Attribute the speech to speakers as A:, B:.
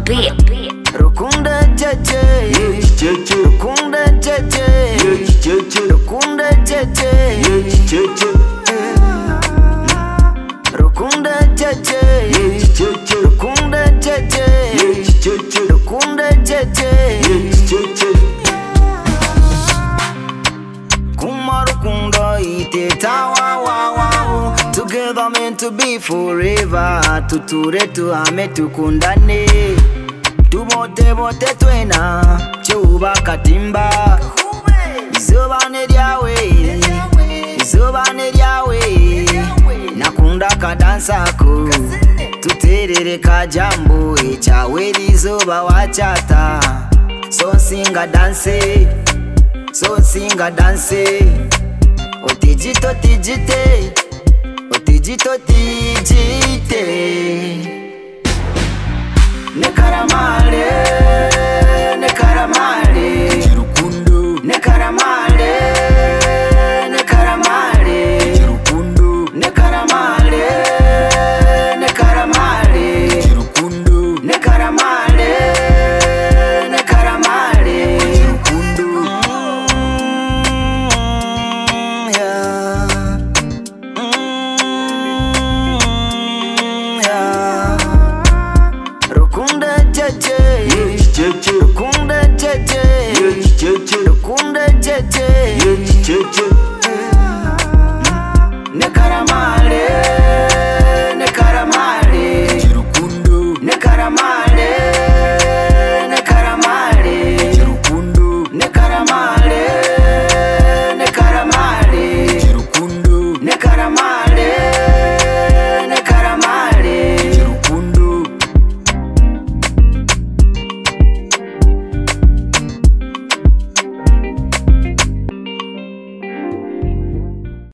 A: beat.
B: Rukunda jeje, rukunda jeje, rukunda jeje, rukunda jeje, rukunda jeje, rukunda jeje. Kumarukunda iteta wa wa wa. Together meant to be forever. Tuture tuhame tukundane. Tubote bote twena chuba katimba. Izuba neryawe, izuba neryawe. Nakunda kadansako tuterere kajambo echawe lizuba wachata. So sing a dance, so sing a dance. Otijito tijite, otijito tijite. Nekaramale, nekaramale, Chirukundo. Nekaramale, nekaramale, Chirukundo. Nekaramale, nekaramale, Chirukundo. Nekaramale, nekaramale, Chirukundo. Yeah. Yeah. Rukunda jeje, rukunda jeje, rukunda jeje. Nekaramale.